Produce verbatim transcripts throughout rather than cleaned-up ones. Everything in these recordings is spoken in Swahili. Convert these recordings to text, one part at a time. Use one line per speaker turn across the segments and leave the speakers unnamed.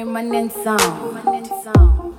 Permanent sound. Permanent sound.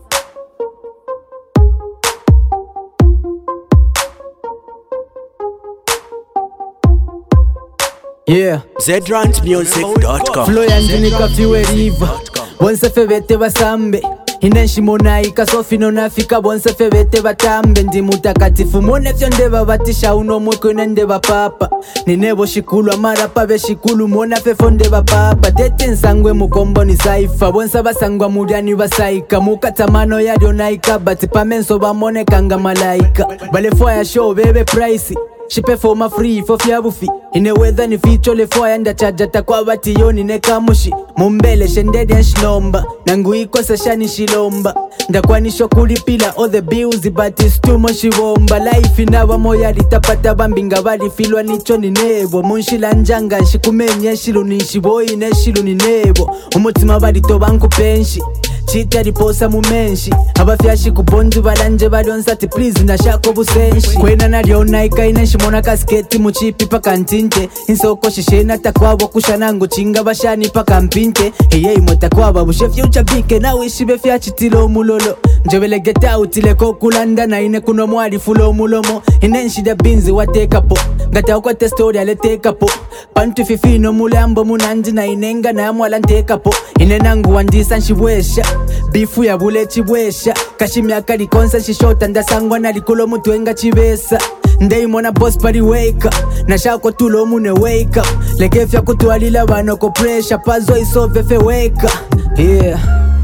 Yeah,
Zedrant Music dot com.
flow yanjini kafiwe riva bonse febete basambe inenshi monaika sofino nafika bonse febete batambe ndi mutakatifu mone vyo ndeba batisha uno mweko ndeba papa ninebo shikulu amarapa be shikulu mona fefo ndeba papa tete nsangwe mukombo ni saifa bonse basangwa mudyani basaika mukatamano yadyo naika bati pamenso bamone kanga malaika balefo ya show bebe price Shipe for my free for fiabufi ine weather ni ficho le fire ndachaja takwa bati yoni ne kamushi mumbele shendedi ya shilomba nangu iko sashani shilomba ndakwanisho kulipila all the bills but it's too much shibomba life inawa moya litapata bambinga bali filwa nicho ni nebo munshila njanga shikumenye shilu ni shiboi ne shilu ni nebo umutima bali tobanku penshi Chita riposa mumenshi abafyashi kubonzi balanje balonsa ti please nashako busenshi kwena naliona ikaine shimona kasketi muchipi paka ntinte insoko shishena takwabo kushanango chinga bashani paka mpinte hey motakwaba bushefye uchabike nawe shibe fyachitilo mulolo njebele get out ile kokulanda na ine kuno mwali fulo mulomo inenshi da binzi watekapo ngata kwa testori ale tekapo pantu fifino mulambo munanji na inenga na mwala ntekapo ine nangu wandisa nshibwesha bifu ya bule chibwesha kashimyaka likonsa shishota ndasangwa na likulo mutwenga chibesa Ndaimona boss pari wake up nashako tulo mune wake up lekefya kutwalila bano ko pressure pazo isove fe wake up yeah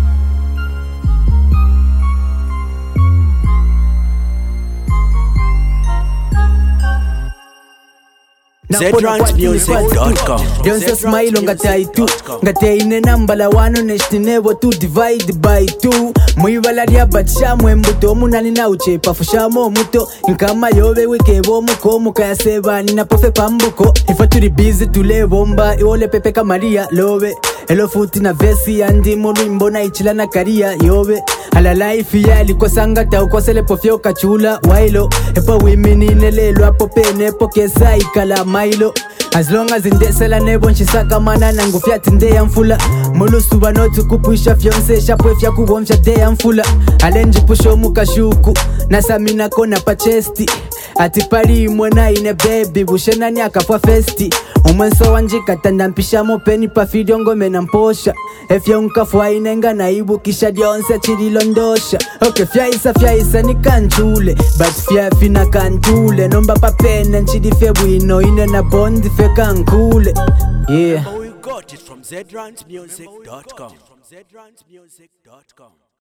Zedrant Music dot com.
Don't smile ngata itu ngata ine namba la wano neshtinebo to divide by two muivala lya batsha mwembuto munani na uchepa fushamo muto nkama yobe wekebo muko mukayasebani na profe pambuko ifa turi busy tulebomba iole pepe kamaria lobe Hello futi na vesi andi mulwimbo na ichila na karia yobe ala life yali kwa sangata ukosele pofyo kachula wailo epo wimini nelelo apo pene pokesa ikala mailo as long as indesela nebo nchisaka mana nangu fyati nde ya mfula mulusu banotu kupusha fyonse shapwe fya kubomsha de ya mfula alenji pusho mukashuku nasamina kona pa chesti ati pari mwena ine baby bushena ni akapwa festi umwenso wanjika tanda mpisha mopeni pa video ngome na mposha efya unkafwa inenga na ibu kisha dionse chililondosha okay fya isa fya isa ni kanchule but fya fina kantule nomba pa pene nchidi febwino ine na bondi fe kankule yeah
We got it from Zedrant Music dot com.